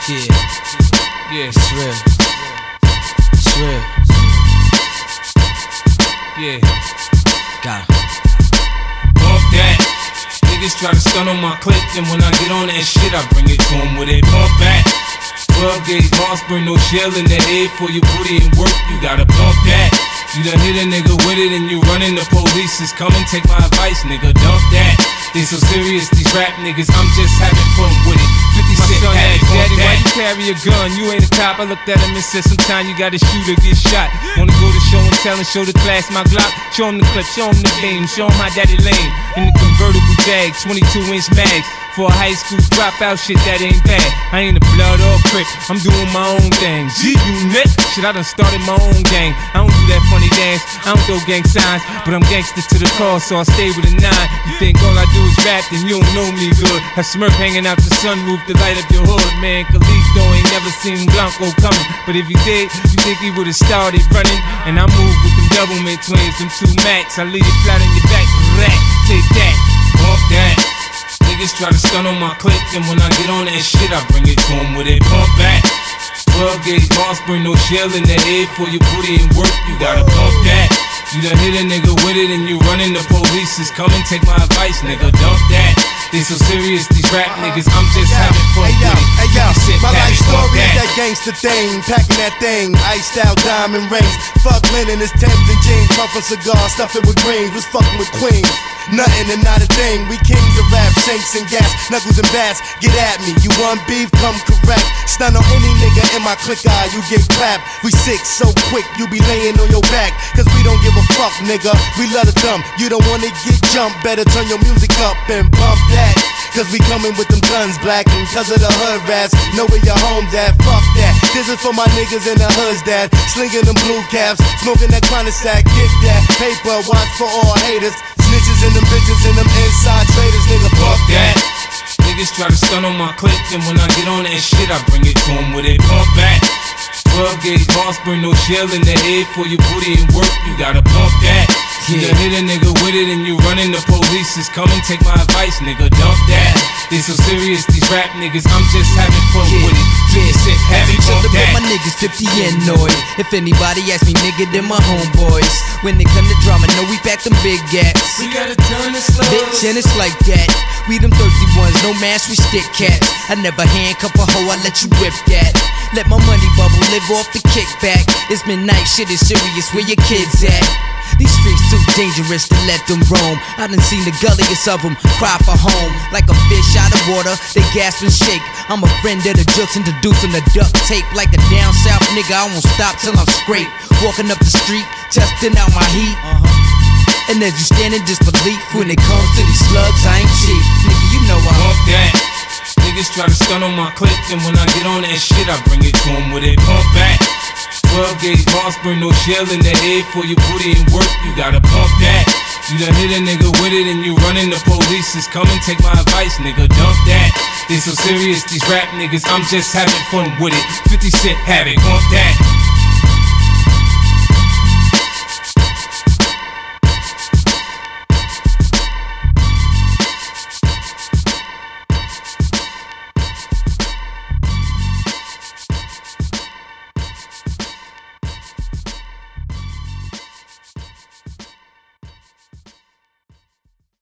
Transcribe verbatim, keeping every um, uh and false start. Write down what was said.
Yeah, yeah, it's real. It's real. Yeah, got it. Bump that. Niggas try to stun on my clip, and when I get on that shit, I bring it to them with it. Bump back. twelve gauge Mossberg, no shell in the head for your booty and work. You gotta bump that. You done hit a nigga with it and you running, the police is coming. Take my advice, nigga, dump that. They so serious, these rap niggas, I'm just having fun with it. fifty cent had it, Daddy, that. why you carry a gun? You ain't a cop. I looked at him and said, sometime you gotta shoot or get shot. Wanna go to show and tell and show the class my Glock. Show him the clip, show him the beam, show him my daddy lane. In the convertible Jag, twenty-two inch mags. For a high school dropout, shit that ain't bad. I ain't a blood or crip, I'm doing my own thing. G-Unit, shit, I done started my own gang. I don't do that funny dance, I don't throw gang signs, but I'm gangster to the core, so I stay with a nine. You think all I do is rap, then you don't know me good. Have Smurf hanging out the sunroof to light up your hood, man. Khalifo ain't never seen Blanco coming, but if he did, you think he would've started running? And I move with them Doublemint twins, them two Macs. I leave you flat on your back, rat, take that, Bump that. Niggas try to stun on my clip, and when I get on that shit, I bring it to them with it. Bump back. twelve gauge Mossberg, no shell in the head for your booty and work. You gotta bump that. You done hit a nigga with it and you running, the police is coming. Take my advice, nigga, dump that. They so serious, these rap niggas, I'm just having fun hey, yo, with it. Hey yo, my life story that. is that gangster thing, packing that thing, iced out diamond rings. Fuck linen, it's Timbs and jeans, puffin' cigars, stuff it with greens, was fucking with queens. Nothing and not a thing, we kings of rap, shanks and gas, knuckles and bats, get at me. You want beef, come correct. Stun on any nigga in my click eye, you get clapped. We sick so quick, you be laying on your back. Cause we don't give a fuck, nigga, we let it thumb. You don't wanna get jumped, better turn your music up and bump that. Cause we coming with them guns black, and cause of the hood rats, know where your home's at, fuck that. This is for my niggas in the hoods that slinging them blue caps, smoking that chronic sack, get that paper, watch for all haters. Snitches and them bitches and them inside traders, nigga, fuck that. Niggas try to stun on my clip, and when I get on that shit, I bring it to them with it. Bump back. twelve gauge Mossberg, no shell in the head for your booty and work. You gotta bump that. You done hit a nigga with it and you running, the police is coming. Take my advice, nigga, dump that. They so serious, these rap niggas, I'm just having fun Yeah, with it. fifty cent have it, bump with that. my niggas fifty and Noid. If anybody ask me, nigga, then my homeboys. When they come to drama, know we pack them big gats. We gotta turn this slow. Bitch, and it's like that. We them thirsty ones, no mask, we stick cats. I never handcuff a hoe, I let you whip that. Let my money bubble, live off the kickback. It's midnight, shit is serious, where your kids at? These streets too dangerous to let them roam. I done seen the gulliest of them cry for home. Like a fish out of water, they gasp and shake. I'm a friend of the jokes, introducing the duct tape. Like a down south nigga, I won't stop till I'm straight. Walking up the street, testing out my heat. Uh-huh. And as you stand in disbelief, when it comes to these slugs, I ain't cheap. Nigga, you know I Bump that. Niggas try to stun on my clip, and when I get on that shit, I bring it to them with it. Bump back. twelve gauge Mossberg, no shell in the head for your booty and work. You gotta bump that. You done hit a nigga with it and you running, the police is coming. Take my advice, nigga, dump that. They so serious, these rap niggas, I'm just having fun with it. fifty cent have it, bump that.